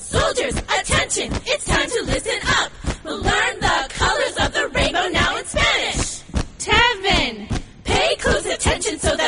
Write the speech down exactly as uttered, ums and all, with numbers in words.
Soldiers, attention, it's time to listen up. We'll learn the colors of the rainbow now in Spanish. Tevin, pay close attention so